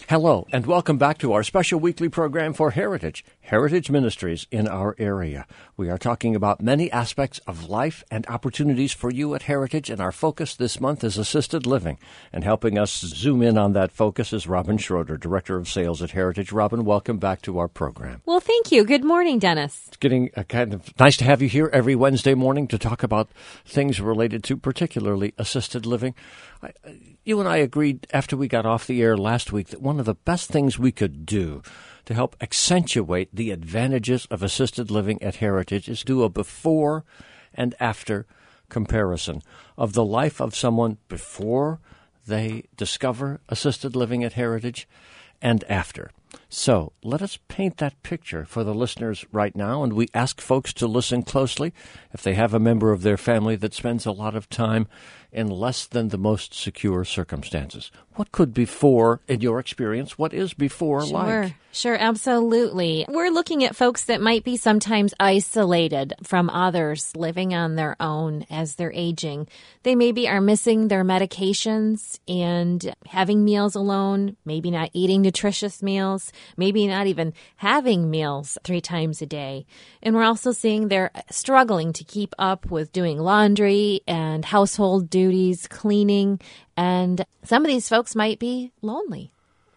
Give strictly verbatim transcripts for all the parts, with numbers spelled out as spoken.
Hello, and welcome back to our special weekly program for Heritage, Heritage Ministries in our area. We are talking about many aspects of life and opportunities for you at Heritage, and our focus this month is assisted living. And helping us zoom in on that focus is Robin Schroeder, Director of Sales at Heritage. Robin, welcome back to our program. Well, thank you. Good morning, Dennis. It's getting a kind of nice to have you here every Wednesday morning to talk about things related to particularly assisted living. I, you and I agreed after we got off the air last week that one of the best things we could do to help accentuate the advantages of assisted living at Heritage is do a before and after comparison of the life of someone before they discover assisted living at Heritage and after. So let us paint that picture for the listeners right now, and we ask folks to listen closely if they have a member of their family that spends a lot of time in less than the most secure circumstances. What could before, in your experience, what is before Sure. like? Sure, absolutely. We're looking at folks that might be sometimes isolated from others, living on their own as they're aging. They maybe are missing their medications and having meals alone, maybe not eating nutritious meals, maybe not even having meals three times a day. And we're also seeing they're struggling to keep up with doing laundry and household duties, cleaning, and some of these folks might be lonely.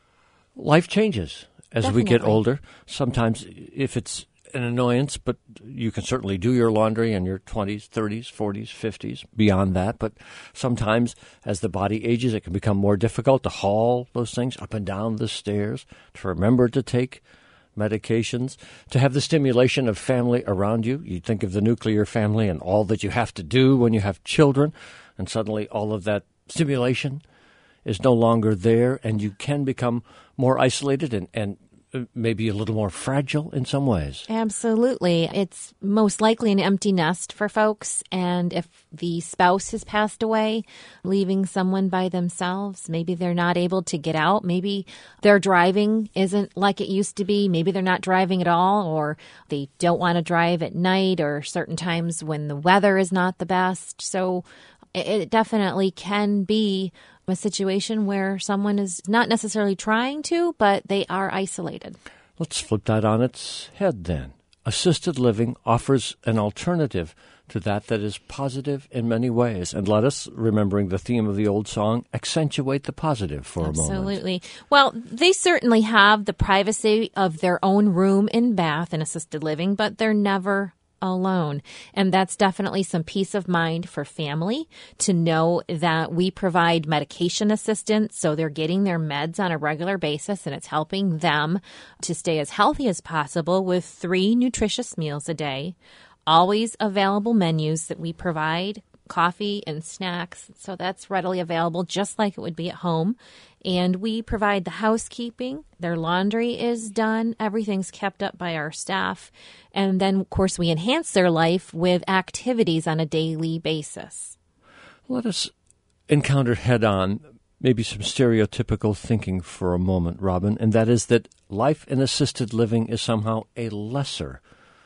Life changes as Definitely. we get older. Sometimes if it's an annoyance, but you can certainly do your laundry in your twenties, thirties, forties, fifties, beyond that. But sometimes as the body ages, it can become more difficult to haul those things up and down the stairs, to remember to take medications, to have the stimulation of family around you. You think of the nuclear family and all that you have to do when you have children, and suddenly all of that stimulation is no longer there, and you can become more isolated and, and maybe a little more fragile in some ways. Absolutely. It's most likely an empty nest for folks. And if the spouse has passed away, leaving someone by themselves, maybe they're not able to get out. Maybe their driving isn't like it used to be. Maybe they're not driving at all, or they don't want to drive at night or certain times when the weather is not the best. So it definitely can be a situation where someone is not necessarily trying to, but they are isolated. Let's flip that on its head then. Assisted living offers an alternative to that that is positive in many ways. And let us, remembering the theme of the old song, accentuate the positive for Absolutely. a moment. Absolutely. Well, they certainly have the privacy of their own room and bath in assisted living, but they're never alone. And that's definitely some peace of mind for family to know that we provide medication assistance. So they're getting their meds on a regular basis, and it's helping them to stay as healthy as possible with three nutritious meals a day, always available menus that we provide, coffee and snacks. So that's readily available just like it would be at home. And we provide the housekeeping. Their laundry is done. Everything's kept up by our staff. And then, of course, we enhance their life with activities on a daily basis. Let us encounter head-on maybe some stereotypical thinking for a moment, Robin, and that is that life in assisted living is somehow a lesser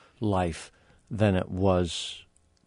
life than it was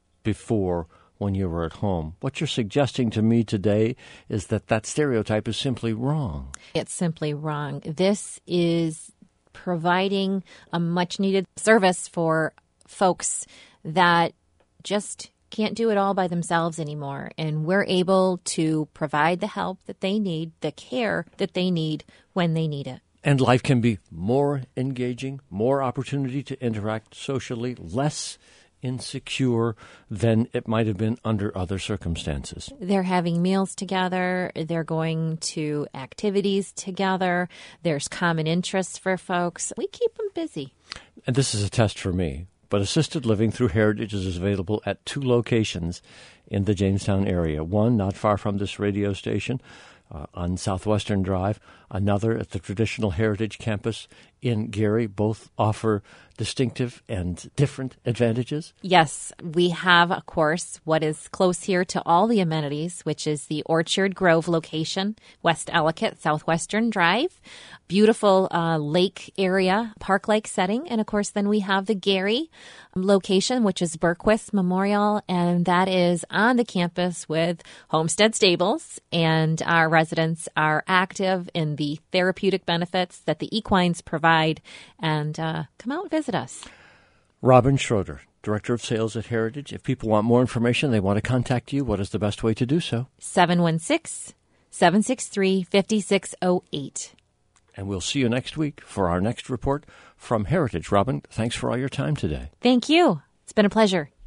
before when you were at home. What you're suggesting to me today is that that stereotype is simply wrong. It's simply wrong. This is providing a much-needed service for folks that just can't do it all by themselves anymore. And we're able to provide the help that they need, the care that they need when they need it. And life can be more engaging, more opportunity to interact socially, less insecure than it might have been under other circumstances. They're having meals together. They're going to activities together. There's common interests for folks. We keep them busy. And this is a test for me, but assisted living through Heritage is available at two locations in the Jamestown area. One not far from this radio station uh, on Southwestern Drive, another at the traditional Heritage campus in Gary. Both offer distinctive and different advantages? Yes, we have, of course, what is close here to all the amenities, which is the Orchard Grove location, West Ellicott, Southwestern Drive. Beautiful uh, lake area, park lake setting. And, of course, then we have the Gary location, which is Berquist Memorial, and that is on the campus with Homestead Stables. And our residents are active in the therapeutic benefits that the equines provide, and uh, come out and visit us. Robin Schroeder, Director of Sales at Heritage. If people want more information, they want to contact you, what is the best way to do so? seven one six, seven six three, five six zero eight. And we'll see you next week for our next report from Heritage. Robin, thanks for all your time today. Thank you. It's been a pleasure.